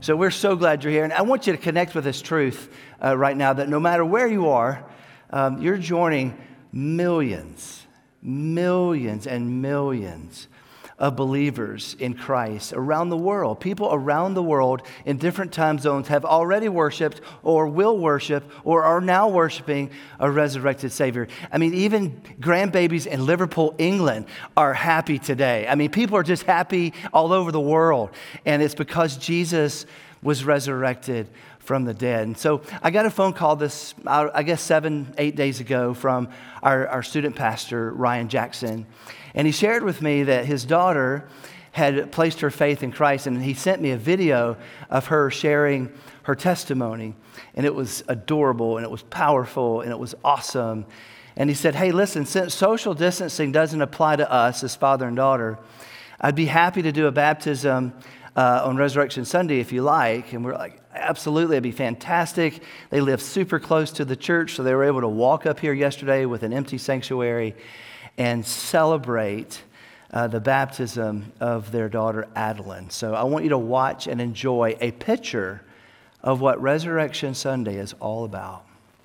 So we're so glad you're here. And I want you to connect with this truth right now that no matter where you are, you're joining millions and millions of believers in Christ around the world. People around the world in different time zones have already worshiped or will worship or are now worshiping a resurrected Savior. I mean, even grandbabies in Liverpool, England are happy today. I mean, people are just happy all over the world. And it's because Jesus was resurrected from the dead. And so I got a phone call I guess 7-8 days ago from our student pastor, Ryan Jackson. And he shared with me that his daughter had placed her faith in Christ, and he sent me a video of her sharing her testimony. And it was adorable, and it was powerful, and it was awesome. And he said, hey, listen, since social distancing doesn't apply to us as father and daughter, I'd be happy to do a baptism on Resurrection Sunday if you like. And we're like, absolutely, it'd be fantastic. They live super close to the church, so they were able to walk up here yesterday with an empty sanctuary and celebrate the baptism of their daughter, Adeline. So I want you to watch and enjoy a picture of what Resurrection Sunday is all about.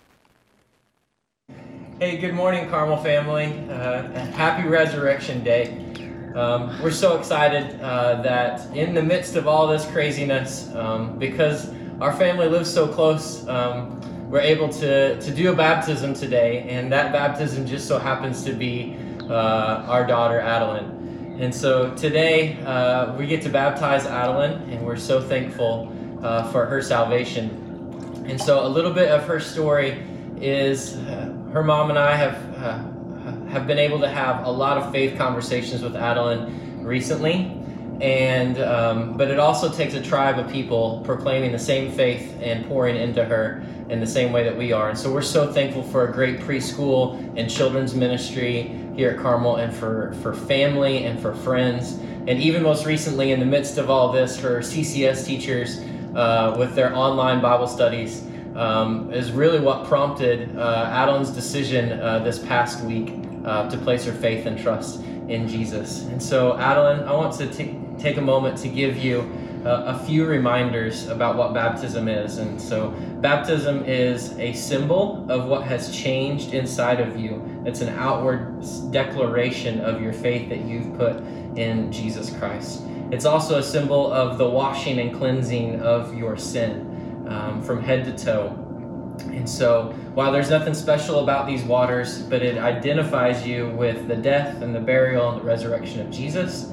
Hey, good morning, Carmel family. Happy Resurrection Day. We're so excited that in the midst of all this craziness, because our family lives so close, we're able to do a baptism today, and that baptism just so happens to be our daughter, Adeline. And so today we get to baptize Adeline, and we're so thankful for her salvation. And so a little bit of her story is her mom and I have been able to have a lot of faith conversations with Adeline recently. And but it also takes a tribe of people proclaiming the same faith and pouring into her in the same way that we are. And so we're so thankful for a great preschool and children's ministry here at Carmel, and for family and for friends. And even most recently, in the midst of all this, her CCS teachers with their online Bible studies is really what prompted Adeline's decision this past week to place her faith and trust in Jesus. And so, Adeline, I want to take a moment to give you a few reminders about what baptism is. And so baptism is a symbol of what has changed inside of you. It's an outward declaration of your faith that you've put in Jesus Christ. It's also a symbol of the washing and cleansing of your sin from head to toe. And so while there's nothing special about these waters, but it identifies you with the death and the burial and the resurrection of Jesus.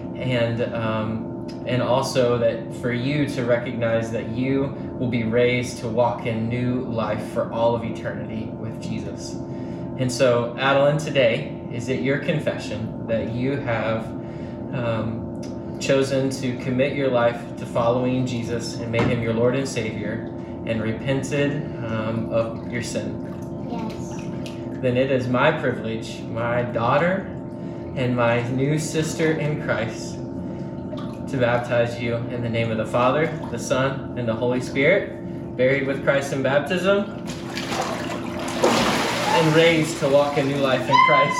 And also that for you to recognize that you will be raised to walk in new life for all of eternity with Jesus. And so, Adeline, today, is it your confession that you have chosen to commit your life to following Jesus and made him your Lord and Savior, and repented of your sin? Yes. Then it is my privilege, my daughter and my new sister in Christ, to baptize you in the name of the Father, the Son, and the Holy Spirit, buried with Christ in baptism, and raised to walk a new life in Christ.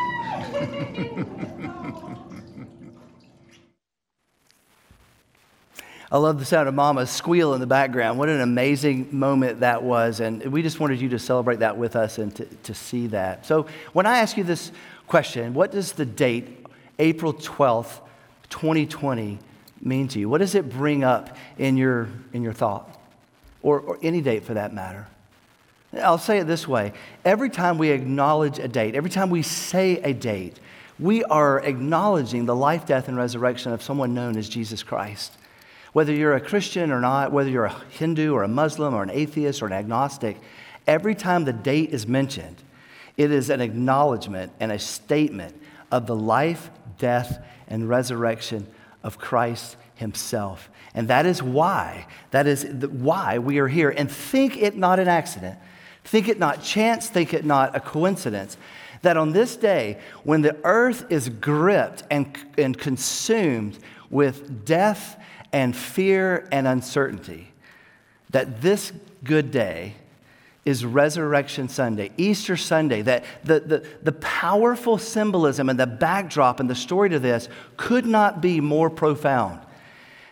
I love the sound of Mama's squeal in the background. What an amazing moment that was. And we just wanted you to celebrate that with us and to see that. So when I ask you this question, what does the date, April 12th, 2020, mean to you? What does it bring up in your thought? Or any date for that matter? I'll say it this way. Every time we acknowledge a date, every time we say a date, we are acknowledging the life, death, and resurrection of someone known as Jesus Christ. Whether you're a Christian or not, whether you're a Hindu or a Muslim or an atheist or an agnostic, every time the date is mentioned, it is an acknowledgement and a statement of the life, death, and resurrection of Christ himself. And that is why we are here. And think it not an accident, think it not chance, think it not a coincidence, that on this day, when the earth is gripped and consumed with death and fear and uncertainty, that this good day is Resurrection Sunday, Easter Sunday, that the powerful symbolism and the backdrop and the story to this could not be more profound.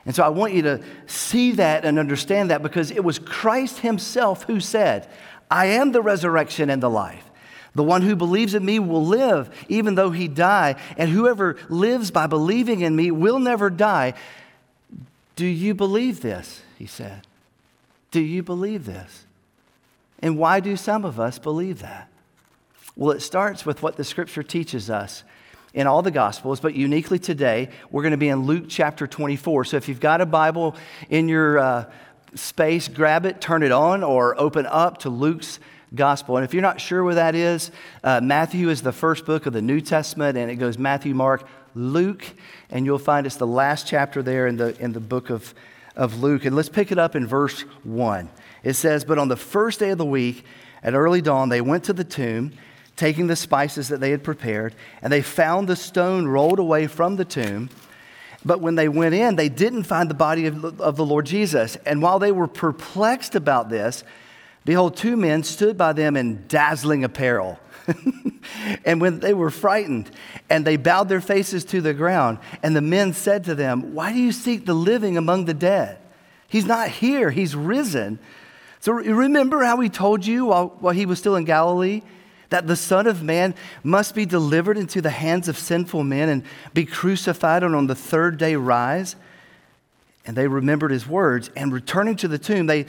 And so I want you to see that and understand that, because it was Christ himself who said, I am the resurrection and the life. The one who believes in me will live even though he die, and whoever lives by believing in me will never die. Do you believe this? He said. Do you believe this? And why do some of us believe that? Well, it starts with what the scripture teaches us in all the Gospels, but uniquely today, we're going to be in Luke chapter 24. So if you've got a Bible in your space, grab it, turn it on, or open up to Luke's Gospel. And if you're not sure where that is, Matthew is the first book of the New Testament, and it goes Matthew, Mark, Luke, and you'll find it's the last chapter there in the book of Luke. And let's pick it up in verse 1. It says, but on the first day of the week, at early dawn, they went to the tomb, taking the spices that they had prepared, and they found the stone rolled away from the tomb. But when they went in, they didn't find the body of the Lord Jesus. And while they were perplexed about this, behold, two men stood by them in dazzling apparel. And when they were frightened, and they bowed their faces to the ground, and the men said to them, why do you seek the living among the dead? He's not here, he's risen. So remember how he told you while he was still in Galilee, that the Son of Man must be delivered into the hands of sinful men and be crucified and on the third day rise? And they remembered his words, and returning to the tomb, they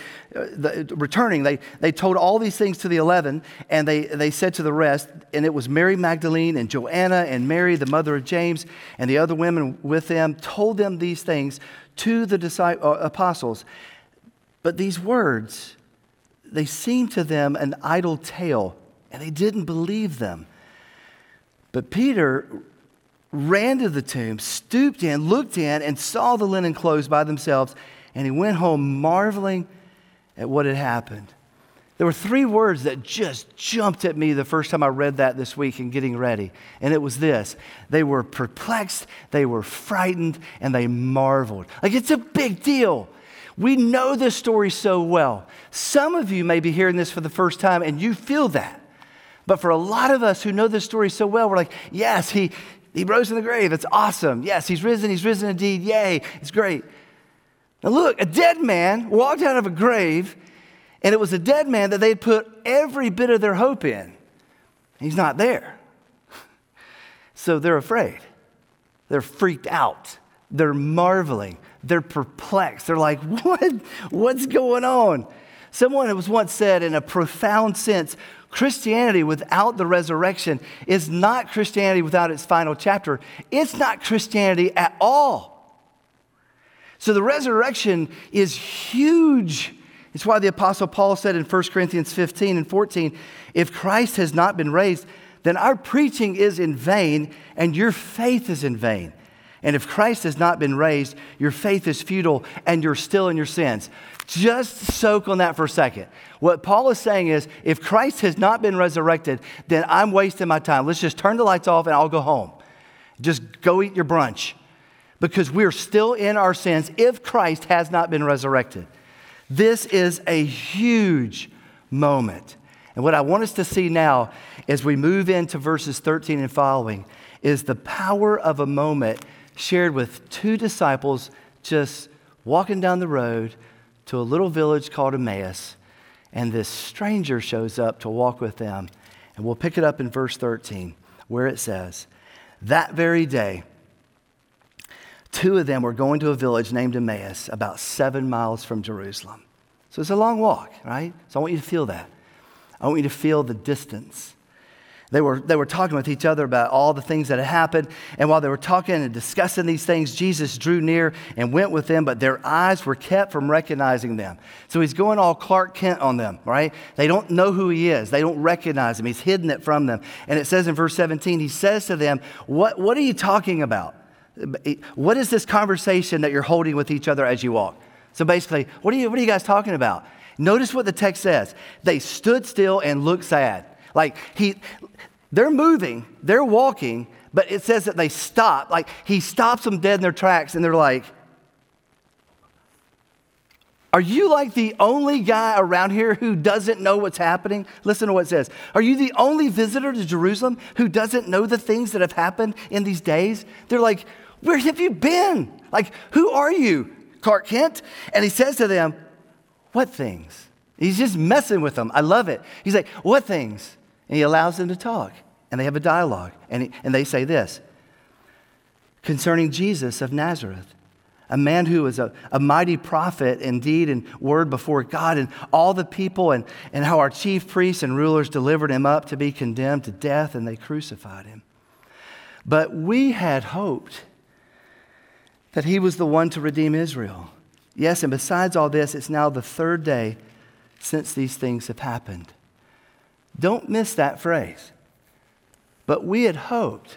told all these things to the 11, and they said to the rest, and it was Mary Magdalene and Joanna and Mary, the mother of James, and the other women with them, told them these things to the apostles. But these words, they seemed to them an idle tale, and they didn't believe them. But Peter ran to the tomb, stooped in, looked in, and saw the linen clothes by themselves, and he went home marveling at what had happened. There were three words that just jumped at me the first time I read that this week in getting ready, and it was this. They were perplexed, they were frightened, and they marveled. Like, it's a big deal. We know this story so well. Some of you may be hearing this for the first time, and you feel that. But for a lot of us who know this story so well, we're like, yes, he rose from the grave. It's awesome. Yes, he's risen indeed. Yay, it's great. Now look, a dead man walked out of a grave, and it was a dead man that they had put every bit of their hope in. He's not there. So they're afraid. They're freaked out. They're marveling. They're perplexed. They're like, what's going on? Someone was once said in a profound sense, Christianity without the resurrection is not Christianity without its final chapter. It's not Christianity at all. So the resurrection is huge. It's why the Apostle Paul said in 1 Corinthians 15 and 14, if Christ has not been raised, then our preaching is in vain and your faith is in vain. And if Christ has not been raised, your faith is futile and you're still in your sins. Just soak on that for a second. What Paul is saying is, if Christ has not been resurrected, then I'm wasting my time. Let's just turn the lights off and I'll go home. Just go eat your brunch. Because we're still in our sins if Christ has not been resurrected. This is a huge moment. And what I want us to see now as we move into verses 13 and following is the power of a moment shared with two disciples just walking down the road to a little village called Emmaus. And this stranger shows up to walk with them. And we'll pick it up in verse 13 where it says, that very day, two of them were going to a village named Emmaus, about 7 miles from Jerusalem. So it's a long walk, right? So I want you to feel that. I want you to feel the distance. They were talking with each other about all the things that had happened. And while they were talking and discussing these things, Jesus drew near and went with them, but their eyes were kept from recognizing them. So he's going all Clark Kent on them, right? They don't know who he is. They don't recognize him. He's hidden it from them. And it says in verse 17, he says to them, what are you talking about? What is this conversation that you're holding with each other as you walk? So basically, what are you guys talking about? Notice what the text says. They stood still and looked sad. Like they're moving, they're walking, but it says that they stop. Like he stops them dead in their tracks and they're like, are you like the only guy around here who doesn't know what's happening? Listen to what it says. Are you the only visitor to Jerusalem who doesn't know the things that have happened in these days? They're like, where have you been? Like, who are you? Clark Kent. And he says to them, what things? He's just messing with them. I love it. He's like, what things? And he allows them to talk. And they have a dialogue. And they say this, concerning Jesus of Nazareth, a man who was a mighty prophet in deed and word before God and all the people, and how our chief priests and rulers delivered him up to be condemned to death, and they crucified him. But we had hoped that he was the one to redeem Israel. Yes, and besides all this, it's now the third day since these things have happened. Don't miss that phrase. But we had hoped.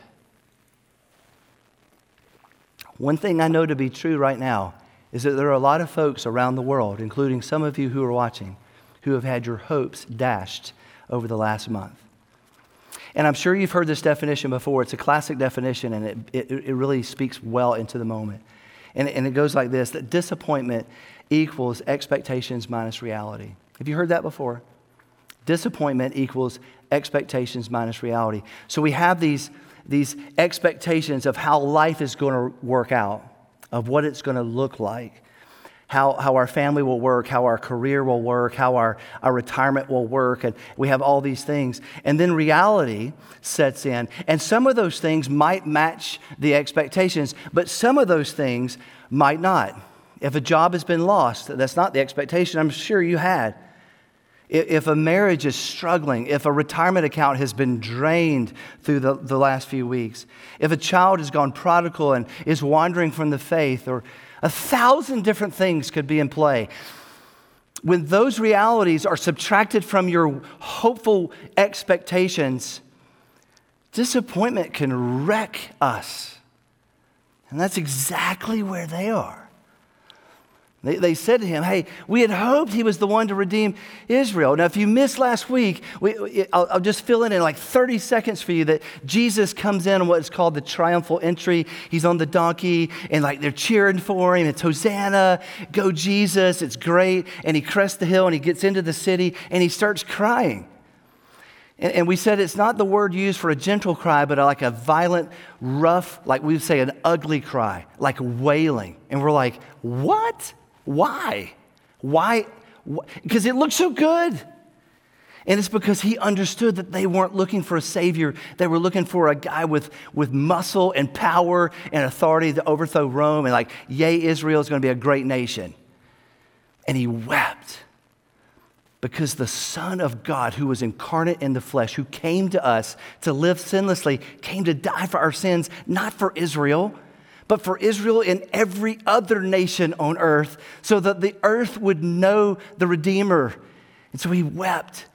One thing I know to be true right now is that there are a lot of folks around the world, including some of you who are watching, who have had your hopes dashed over the last month. And I'm sure you've heard this definition before. It's a classic definition, and it really speaks well into the moment. And it goes like this, that disappointment equals expectations minus reality. Have you heard that before? Disappointment equals expectations minus reality. So we have these expectations of how life is going to work out, of what it's going to look like, how our family will work, how our career will work, how our retirement will work, and we have all these things. And then reality sets in, and some of those things might match the expectations, but some of those things might not. If a job has been lost, that's not the expectation I'm sure you had. If a marriage is struggling, if a retirement account has been drained through the last few weeks, if a child has gone prodigal and is wandering from the faith, or 1,000 different things could be in play. When those realities are subtracted from your hopeful expectations, disappointment can wreck us. And that's exactly where they are. They said to him, hey, we had hoped he was the one to redeem Israel. Now, if you missed last week, I'll just fill in like 30 seconds for you that Jesus comes in on what is called the triumphal entry. He's on the donkey, and like they're cheering for him. It's Hosanna, go Jesus, it's great. And he crests the hill, and he gets into the city, and he starts crying. And we said it's not the word used for a gentle cry, but like a violent, rough, like we would say an ugly cry, like wailing. And we're like, what? Why? Because it looked so good. And it's because he understood that they weren't looking for a savior. They were looking for a guy with muscle and power and authority to overthrow Rome. And like, yay, Israel is going to be a great nation. And he wept because the Son of God, who was incarnate in the flesh, who came to us to live sinlessly, came to die for our sins, not for Israel, but for Israel and every other nation on earth, so that the earth would know the Redeemer. And so he wept.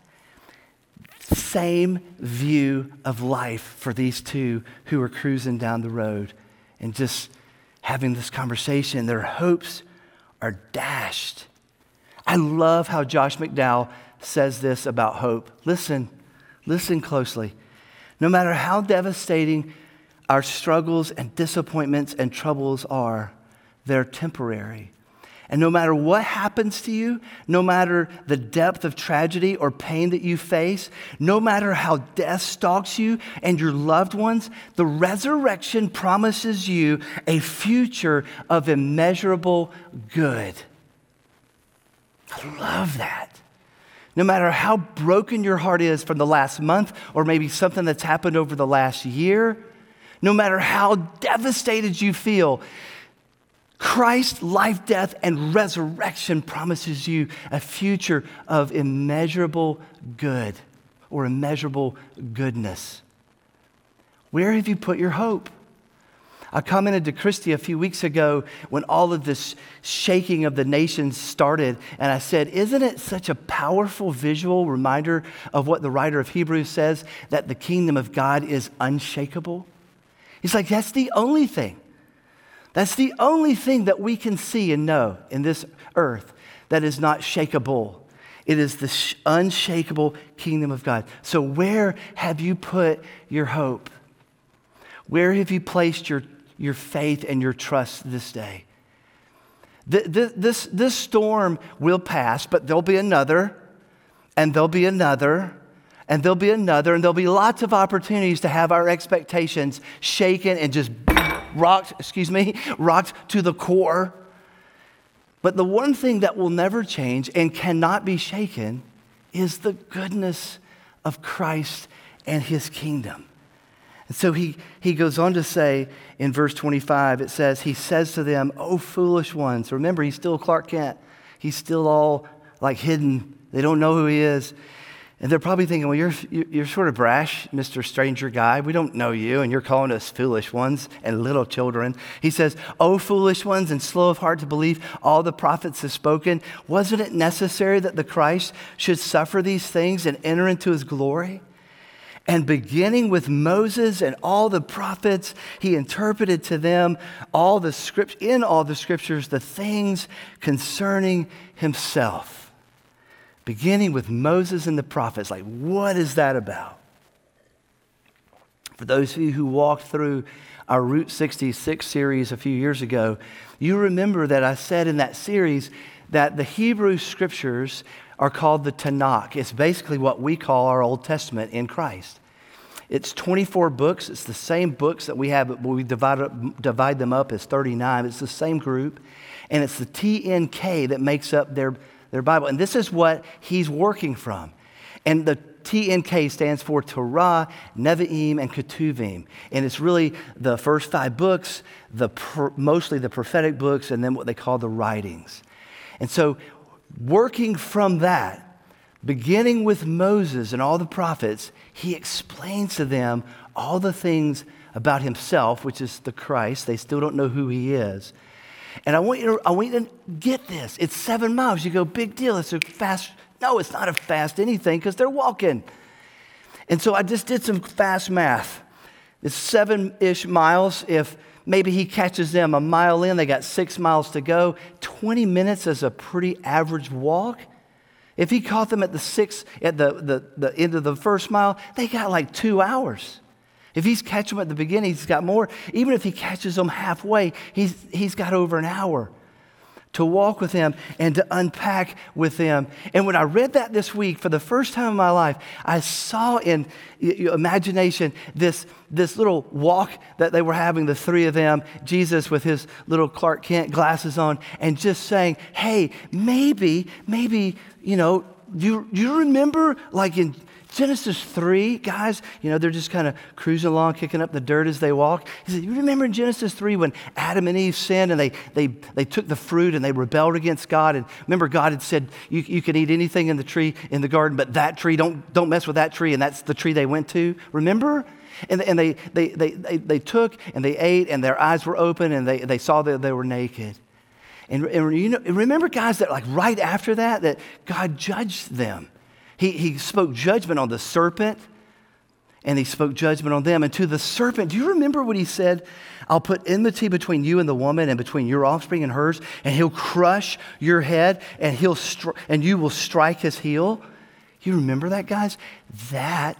Same view of life for these two who were cruising down the road and just having this conversation. Their hopes are dashed. I love how Josh McDowell says this about hope. Listen closely. No matter how devastating our struggles and disappointments and troubles are, they're temporary. And no matter what happens to you, no matter the depth of tragedy or pain that you face, no matter how death stalks you and your loved ones, the resurrection promises you a future of immeasurable good. I love that. No matter how broken your heart is from the last month, or maybe something that's happened over the last year, no matter how devastated you feel, Christ's life, death, and resurrection promises you a future of immeasurable good or immeasurable goodness. Where have you put your hope? I commented to Christy a few weeks ago when all of this shaking of the nations started, and I said, isn't it such a powerful visual reminder of what the writer of Hebrews says, that the kingdom of God is unshakable? He's like, that's the only thing. That's the only thing that we can see and know in this earth that is not shakable. It is the unshakable kingdom of God. So where have you put your hope? Where have you placed your faith and your trust this day? This storm will pass, but there'll be another, and there'll be another, and there'll be another, and there'll be lots of opportunities to have our expectations shaken and just rocked to the core. But the one thing that will never change and cannot be shaken is the goodness of Christ and his kingdom. And so he goes on to say in verse 25, it says, he says to them, "O foolish ones." Remember, he's still Clark Kent. He's still all like hidden. They don't know who he is. And they're probably thinking, well, you're sort of brash, Mr. Stranger Guy. We don't know you, and you're calling us foolish ones and little children. He says, "O foolish ones and slow of heart to believe all the prophets have spoken. Wasn't it necessary that the Christ should suffer these things and enter into his glory?" And beginning with Moses and all the prophets, he interpreted to them in all the scriptures the things concerning himself. Beginning with Moses and the prophets. Like, what is that about? For those of you who walked through our Route 66 series a few years ago, you remember that I said in that series that the Hebrew scriptures are called the Tanakh. It's basically what we call our Old Testament in Christ. It's 24 books. It's the same books that we have, but we divide them up as 39. It's the same group. And it's the TNK that makes up their Bible. And this is what he's working from. And the TNK stands for Torah, Nevi'im, and Ketuvim. And it's really the first 5 books, mostly the prophetic books, and then what they call the writings. And so working from that, beginning with Moses and all the prophets, he explains to them all the things about himself, which is the Christ. They still don't know who he is. And I want you to get this. It's 7 miles. You go, big deal. It's a fast. No, it's not a fast anything because they're walking. And so I just did some fast math. It's 7-ish miles. If maybe he catches them a mile in, they got 6 miles to go. 20 minutes is a pretty average walk. If he caught them at the end of the first mile, they got like 2 hours. If he's catching them at the beginning, he's got more. Even if he catches them halfway, he's got over an hour to walk with him and to unpack with them. And when I read that this week, for the first time in my life, I saw in imagination this little walk that they were having, the 3 of them, Jesus with his little Clark Kent glasses on, and just saying, hey, maybe, do you remember like in Genesis 3, guys, they're just kind of cruising along, kicking up the dirt as they walk. He said, you remember in Genesis 3 when Adam and Eve sinned and they took the fruit and they rebelled against God? And remember God had said, you can eat anything in the tree in the garden, but that tree, don't mess with that tree. And that's the tree they went to. Remember? And they took and they ate and their eyes were open and they saw that they were naked. And remember, guys, that like right after that God judged them. He spoke judgment on the serpent, and he spoke judgment on them. And to the serpent, do you remember what he said? I'll put enmity between you and the woman and between your offspring and hers, and he'll crush your head, and you will strike his heel. You remember that, guys? That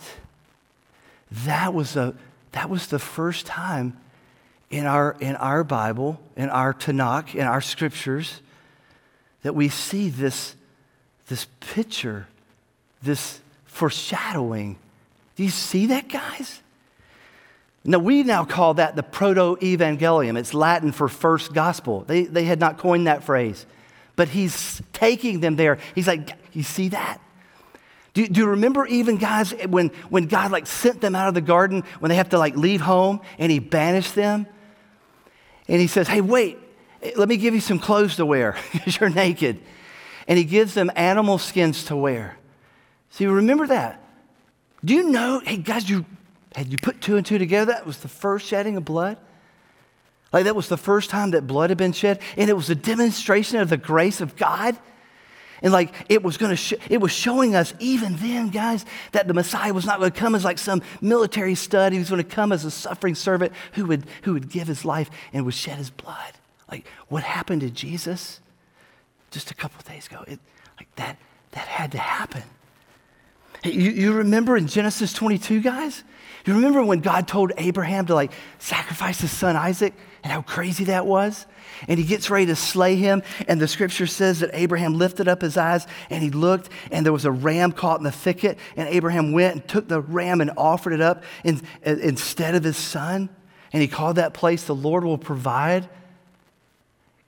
was the first time in our Bible, in our Tanakh, in our scriptures, that we see this picture, this foreshadowing. Do you see that, guys? Now, we now call that the proto-evangelium. It's Latin for first gospel. They had not coined that phrase. But he's taking them there. He's like, you see that? Do you remember even, guys, when God like sent them out of the garden, when they have to like leave home and he banished them? And he says, hey, wait, let me give you some clothes to wear because you're naked. And he gives them animal skins to wear. See, remember that. Do you know, hey guys, had you put 2 and 2 together? That was the first shedding of blood. Like that was the first time that blood had been shed. And it was a demonstration of the grace of God. And like it was showing us even then, guys, that the Messiah was not going to come as like some military stud. He was going to come as a suffering servant who would give his life and would shed his blood. Like what happened to Jesus just a couple of days ago, that had to happen. Hey, you remember in Genesis 22, guys? You remember when God told Abraham to like sacrifice his son Isaac and how crazy that was? And he gets ready to slay him. And the scripture says that Abraham lifted up his eyes and he looked and there was a ram caught in the thicket. And Abraham went and took the ram and offered it up instead of his son. And he called that place, the Lord will provide.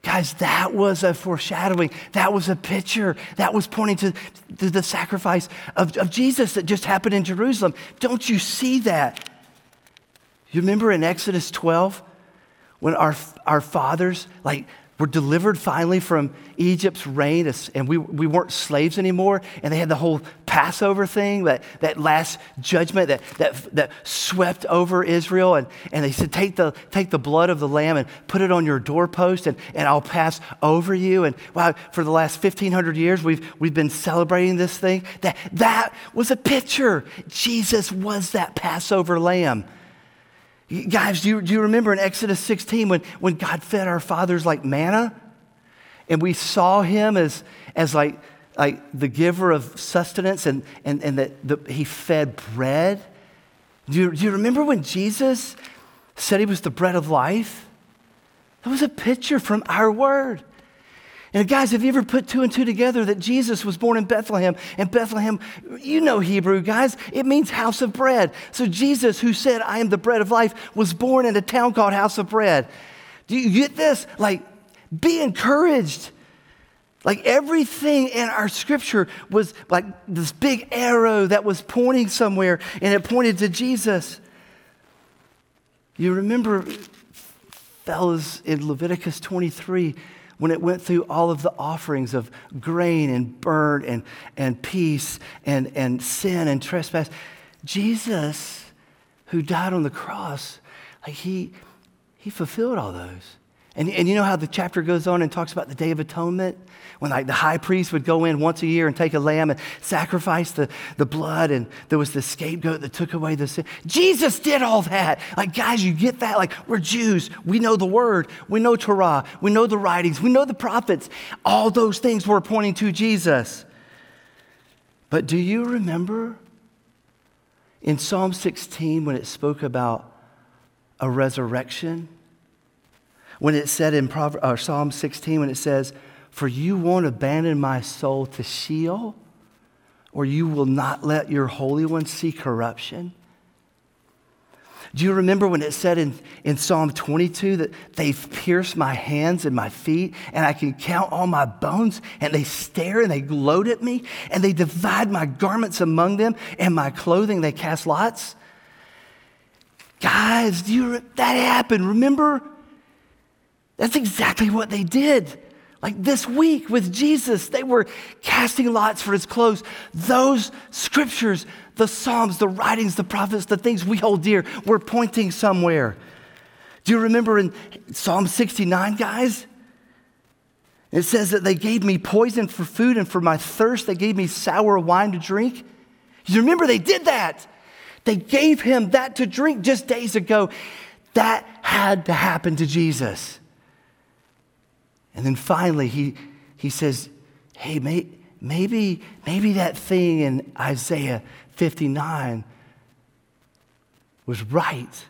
Guys, that was a foreshadowing. That was a picture. That was pointing to the sacrifice of Jesus that just happened in Jerusalem. Don't you see that? You remember in Exodus 12 when our fathers were delivered finally from Egypt's reign, and we weren't slaves anymore, and they had the whole Passover thing, that last judgment that swept over Israel, and they said, take the blood of the lamb and put it on your doorpost, and I'll pass over you. And wow, for the last 1,500 years, we've been celebrating this thing. That was a picture. Jesus was that Passover lamb. Guys, do you remember in Exodus 16 when God fed our fathers like manna? And we saw him as like the giver of sustenance and that he fed bread? Do you remember when Jesus said he was the bread of life? That was a picture from our word. And guys, have you ever put two and two together that Jesus was born in Bethlehem? And Bethlehem, you know Hebrew, guys. It means house of bread. So Jesus, who said, I am the bread of life, was born in a town called House of Bread. Do you get this? Be encouraged. Everything in our scripture was like this big arrow that was pointing somewhere, and it pointed to Jesus. You remember, fellas, in Leviticus 23, when it went through all of the offerings of grain and burnt and peace and sin and trespass, Jesus, who died on the cross, he fulfilled all those. And you know how the chapter goes on and talks about the Day of Atonement? When the high priest would go in once a year and take a lamb and sacrifice the blood, and there was the scapegoat that took away the sin. Jesus did all that. Guys, you get that? We're Jews. We know the word. We know Torah. We know the writings. We know the prophets. All those things were pointing to Jesus. But do you remember in Psalm 16 when it spoke about a resurrection? When it said in Psalm 16, when it says, for you won't abandon my soul to Sheol, or you will not let your Holy One see corruption. Do you remember when it said in Psalm 22 that they've pierced my hands and my feet, and I can count all my bones, and they stare and they gloat at me, and they divide my garments among them, and my clothing they cast lots? Guys, that happened, remember? That's exactly what they did. This week with Jesus, they were casting lots for his clothes. Those scriptures, the Psalms, the writings, the prophets, the things we hold dear, were pointing somewhere. Do you remember in Psalm 69, guys? It says that they gave me poison for food, and for my thirst, they gave me sour wine to drink. You remember they did that. They gave him that to drink just days ago. That had to happen to Jesus. And then finally, he says, hey, maybe that thing in Isaiah 59 was right.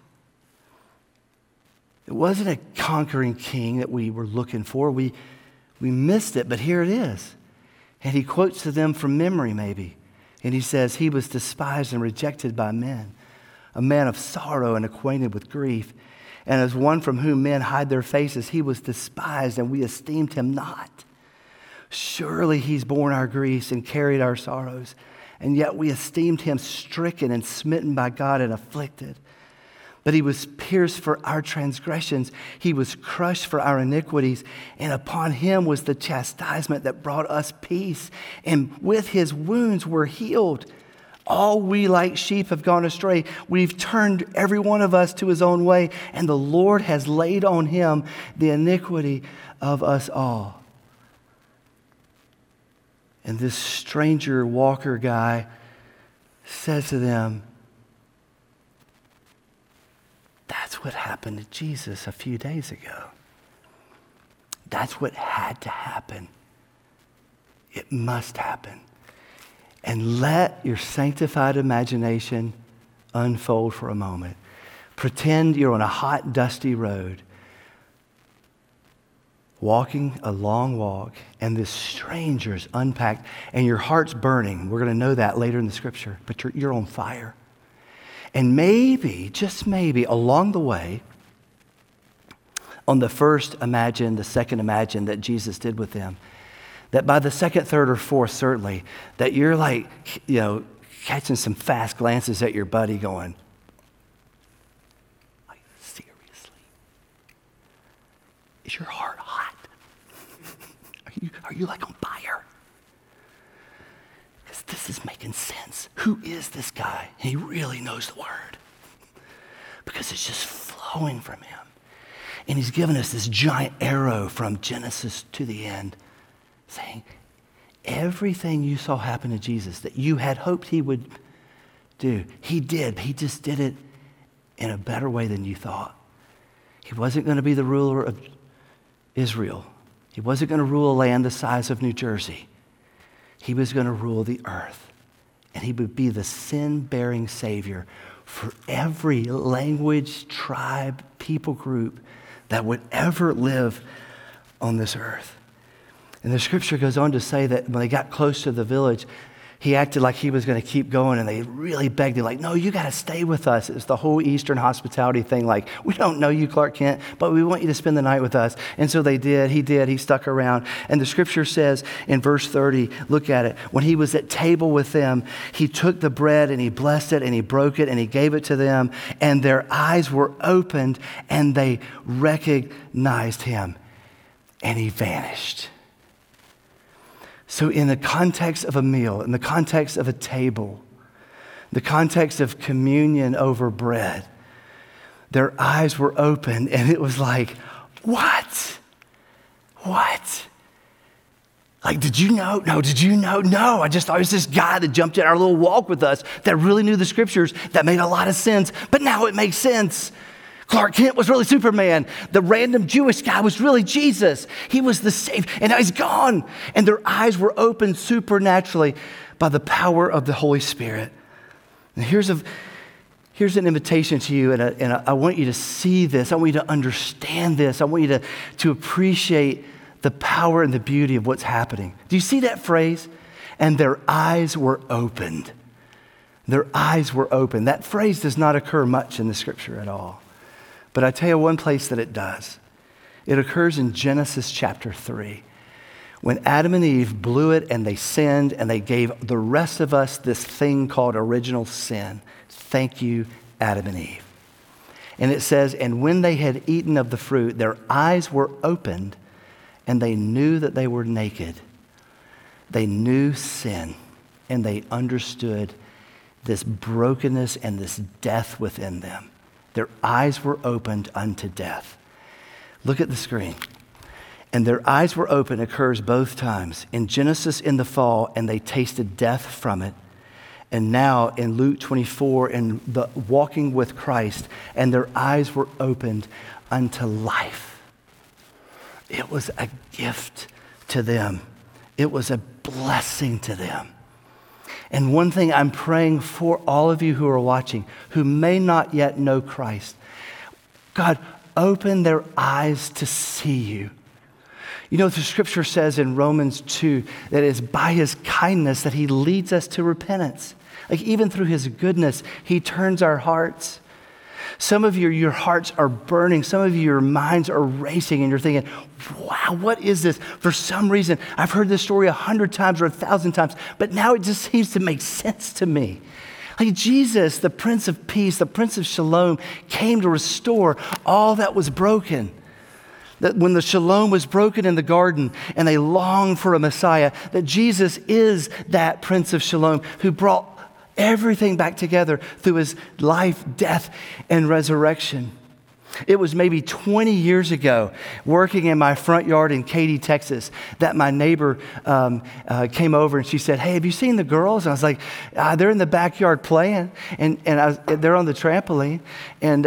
It wasn't a conquering king that we were looking for. We missed it, but here it is. And he quotes to them from memory, maybe. And he says, he was despised and rejected by men, a man of sorrow and acquainted with grief. And as one from whom men hide their faces, he was despised, and we esteemed him not. Surely he's borne our griefs and carried our sorrows, and yet we esteemed him stricken and smitten by God and afflicted. But he was pierced for our transgressions. He was crushed for our iniquities, and upon him was the chastisement that brought us peace. And with his wounds we're healed. All we like sheep have gone astray. We've turned every one of us to his own way, and the Lord has laid on him the iniquity of us all. And this stranger walker guy says to them, that's what happened to Jesus a few days ago. That's what had to happen. It must happen. And let your sanctified imagination unfold for a moment. Pretend you're on a hot, dusty road, walking a long walk, and this stranger's unpacked, and your heart's burning. We're going to know that later in the scripture, but you're on fire. And maybe, just maybe, along the way, on the first imagine, the second imagine that Jesus did with them, that by the second, third, or fourth, certainly, that you're like, catching some fast glances at your buddy going, like, seriously? Is your heart hot? Are you like on fire? Because this is making sense. Who is this guy? And he really knows the word. Because it's just flowing from him. And he's given us this giant arrow from Genesis to the end, saying, everything you saw happen to Jesus that you had hoped he would do, he did. He just did it in a better way than you thought. He wasn't going to be the ruler of Israel. He wasn't going to rule a land the size of New Jersey. He was going to rule the earth. And he would be the sin-bearing Savior for every language, tribe, people group that would ever live on this earth. And the scripture goes on to say that when they got close to the village, he acted like he was going to keep going, and they really begged him, like, no, you got to stay with us. It's the whole Eastern hospitality thing, like, we don't know you, Clark Kent, but we want you to spend the night with us. And so they did. He stuck around. And the scripture says in verse 30, look at it, when he was at table with them, he took the bread and he blessed it and he broke it and he gave it to them, and their eyes were opened and they recognized him, and he vanished. So in the context of a meal, in the context of a table, the context of communion over bread, their eyes were open, and it was like, what? What? Like, did you know? No, did you know? No, I just thought it was this guy that jumped in our little walk with us that really knew the scriptures, that made a lot of sense, but now it makes sense. Clark Kent was really Superman. The random Jewish guy was really Jesus. He was the Savior, and now he's gone. And their eyes were opened supernaturally by the power of the Holy Spirit. And here's an invitation to you, and I want you to see this. I want you to understand this. I want you to appreciate the power and the beauty of what's happening. Do you see that phrase? And their eyes were opened. Their eyes were opened. That phrase does not occur much in the scripture at all. But I tell you one place that it does. It occurs in Genesis chapter 3. When Adam and Eve blew it and they sinned and they gave the rest of us this thing called original sin. Thank you, Adam and Eve. And it says, and when they had eaten of the fruit, their eyes were opened and they knew that they were naked. They knew sin and they understood this brokenness and this death within them. Their eyes were opened unto death. Look at the screen. And their eyes were open occurs both times. In Genesis in the fall, and they tasted death from it. And now in Luke 24, in the walking with Christ, and their eyes were opened unto life. It was a gift to them. It was a blessing to them. And one thing I'm praying for all of you who are watching, who may not yet know Christ, God, open their eyes to see you. You know, the scripture says in Romans 2 that it's by his kindness that he leads us to repentance. Like even through his goodness, he turns our hearts. Some of you, your hearts are burning. Some of you, your minds are racing and you're thinking, wow, what is this? For some reason, I've heard this story 100 times or 1,000 times, but now it just seems to make sense to me. Like Jesus, the Prince of Peace, the Prince of Shalom, came to restore all that was broken. That when the shalom was broken in the garden and they longed for a Messiah, that Jesus is that Prince of Shalom who brought everything back together through his life, death, and resurrection. It was maybe 20 years ago, working in my front yard in Katy, Texas, that my neighbor came over and she said, hey, have you seen the girls? And I was like, they're in the backyard playing, and they're on the trampoline. And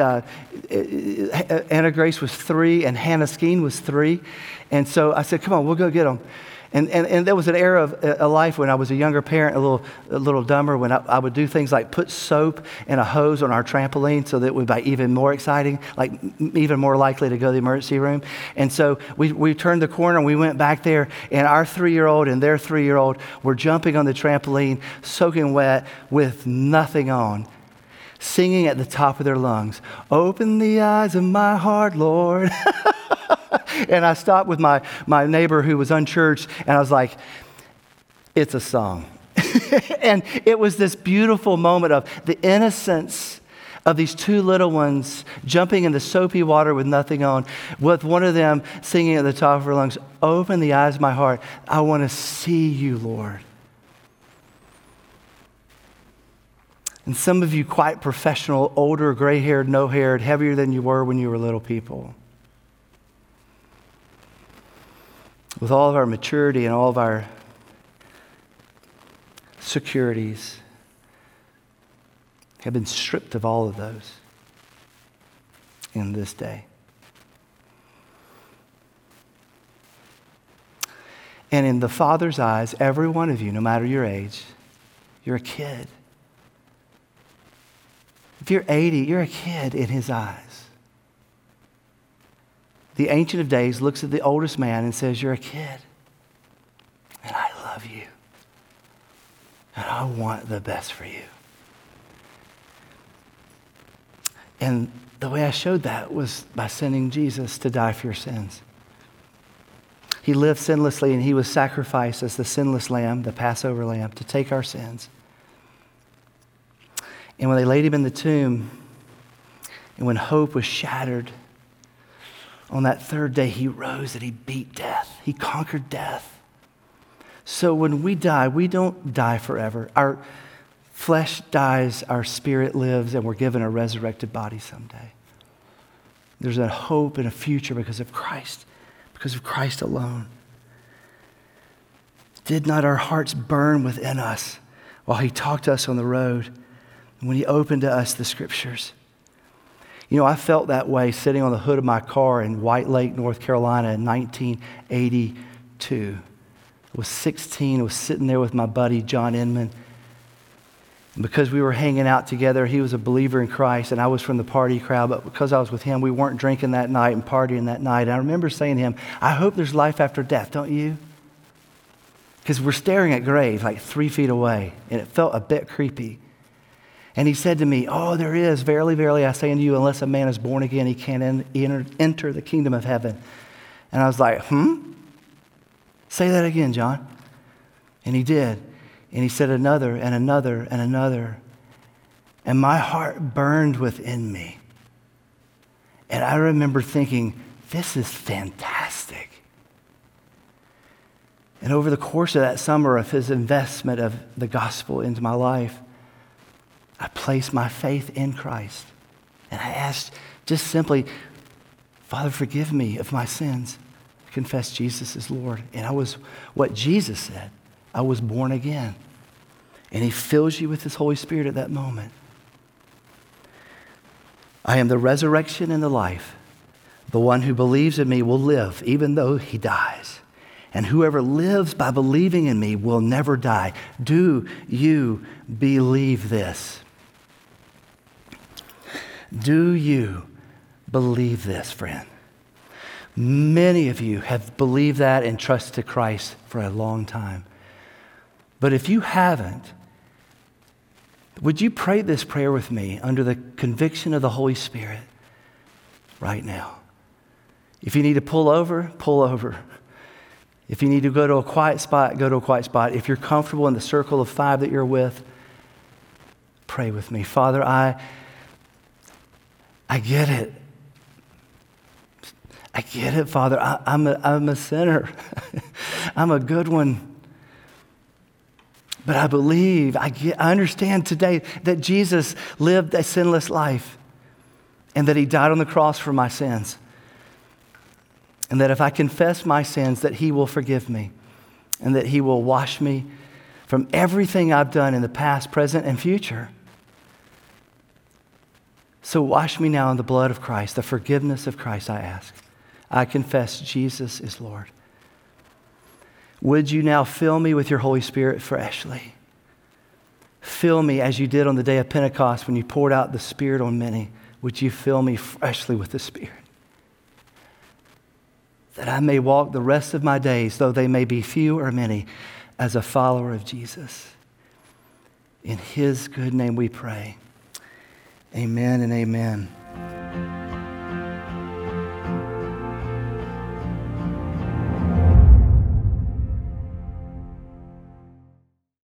Anna Grace was 3, and Hannah Skeen was 3. And so I said, come on, we'll go get them. And there was an era of a life when I was a younger parent, a little dumber, when I would do things like put soap and a hose on our trampoline so that it would be even more exciting, like even more likely to go to the emergency room. And so we turned the corner and we went back there, and our 3-year-old and their 3-year-old were jumping on the trampoline, soaking wet with nothing on, singing at the top of their lungs, open the eyes of my heart, Lord. And I stopped with my neighbor who was unchurched, and I was like, it's a song. And it was this beautiful moment of the innocence of these two little ones jumping in the soapy water with nothing on, with one of them singing at the top of her lungs, open the eyes of my heart. I want to see you, Lord. And some of you quite professional, older, gray-haired, no-haired, heavier than you were when you were little people. With all of our maturity and all of our securities, have been stripped of all of those in this day. And in the Father's eyes, every one of you, no matter your age, you're a kid. If you're 80, you're a kid in his eyes. The Ancient of Days looks at the oldest man and says, you're a kid, and I love you, and I want the best for you. And the way I showed that was by sending Jesus to die for your sins. He lived sinlessly, and he was sacrificed as the sinless lamb, the Passover lamb, to take our sins. And when they laid him in the tomb, and when hope was shattered, on that third day he rose and he beat death. He conquered death. So when we die, we don't die forever. Our flesh dies, our spirit lives, and we're given a resurrected body someday. There's a hope and a future because of Christ alone. Did not our hearts burn within us while he talked to us on the road, when he opened to us the scriptures? You know, I felt that way sitting on the hood of my car in White Lake, North Carolina in 1982. I was 16. I was sitting there with my buddy, John Inman. And because we were hanging out together, he was a believer in Christ, and I was from the party crowd. But because I was with him, we weren't drinking that night and partying that night. And I remember saying to him, I hope there's life after death, don't you? Because we're staring at grave like 3 feet away, and it felt a bit creepy. And he said to me, oh, there is. Verily, verily, I say unto you, unless a man is born again, he can't enter the kingdom of heaven. And I was like, Say that again, John. And he did. And he said another and another and another. And my heart burned within me. And I remember thinking, this is fantastic. And over the course of that summer of his investment of the gospel into my life, I placed my faith in Christ. And I asked just simply, Father, forgive me of my sins. I confess Jesus is Lord. And I was what Jesus said. I was born again. And he fills you with his Holy Spirit at that moment. I am the resurrection and the life. The one who believes in me will live even though he dies. And whoever lives by believing in me will never die. Do you believe this? Do you believe this, friend? Many of you have believed that and trusted Christ for a long time. But if you haven't, would you pray this prayer with me under the conviction of the Holy Spirit right now? If you need to pull over, pull over. If you need to go to a quiet spot, go to a quiet spot. If you're comfortable in the circle of 5 that you're with, pray with me. Father, I get it. I get it, Father. I'm a sinner. I'm a good one. But I believe, I understand today that Jesus lived a sinless life and that he died on the cross for my sins. And that if I confess my sins, that he will forgive me and that he will wash me from everything I've done in the past, present, and future. So wash me now in the blood of Christ, the forgiveness of Christ, I ask. I confess Jesus is Lord. Would you now fill me with your Holy Spirit freshly? Fill me as you did on the day of Pentecost when you poured out the Spirit on many. Would you fill me freshly with the Spirit? That I may walk the rest of my days, though they may be few or many, as a follower of Jesus. In his good name we pray. Amen and amen.